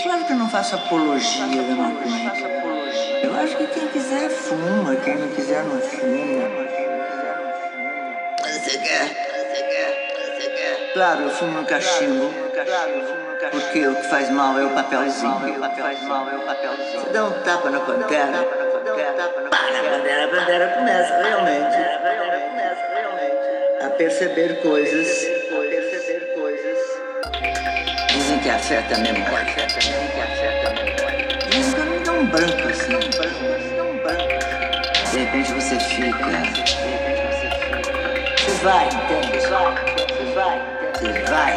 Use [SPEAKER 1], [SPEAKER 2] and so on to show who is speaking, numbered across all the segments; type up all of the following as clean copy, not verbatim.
[SPEAKER 1] claro que eu não faço apologia da maconha. Eu acho que quem quiser fuma, quem não quiser não fuma. Você quer? Claro, eu fumo no cachimbo. Porque o que faz mal é o papelzinho. Você dá um tapa na pantera, a pantera começa realmente a perceber coisas. Dizem que afeta a memória. Dizem que me dá um branco assim. De repente você fica. Você vai, entende? Você vai.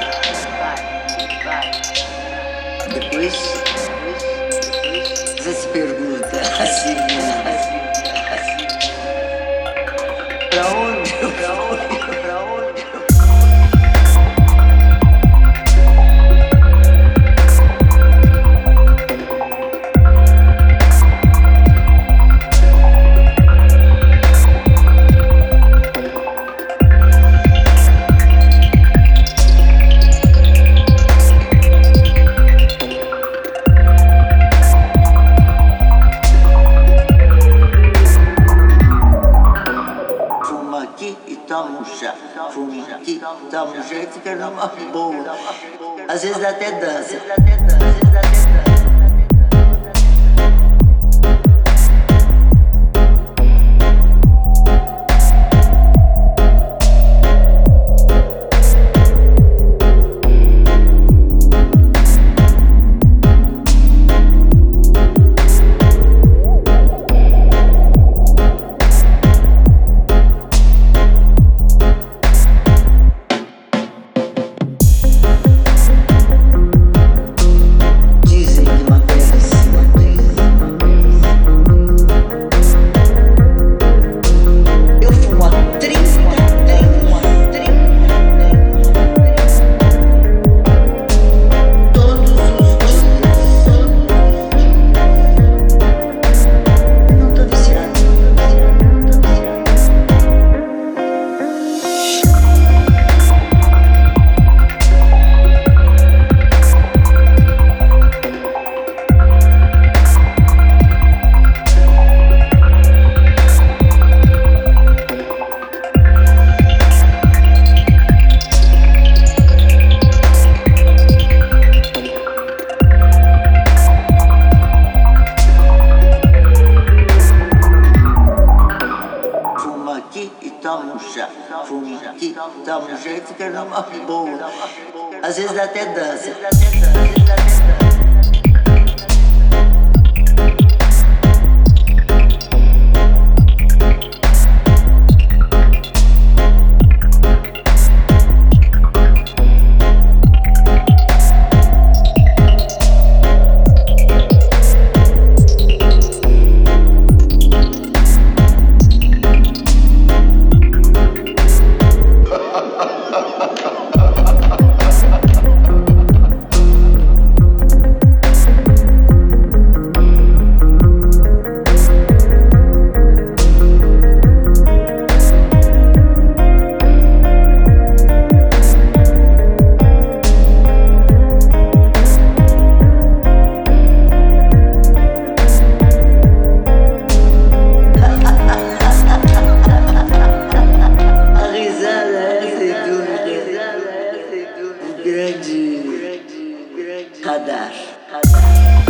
[SPEAKER 1] Depois você se pergunta assim, pra onde eu fui? E toma um chá, fuma aqui, toma um chá e fica numa boa. Às vezes dá até dança. E toma um chá, fuma aqui, toma um chá e fica numa boa. Às vezes dá até dança. Grande radar.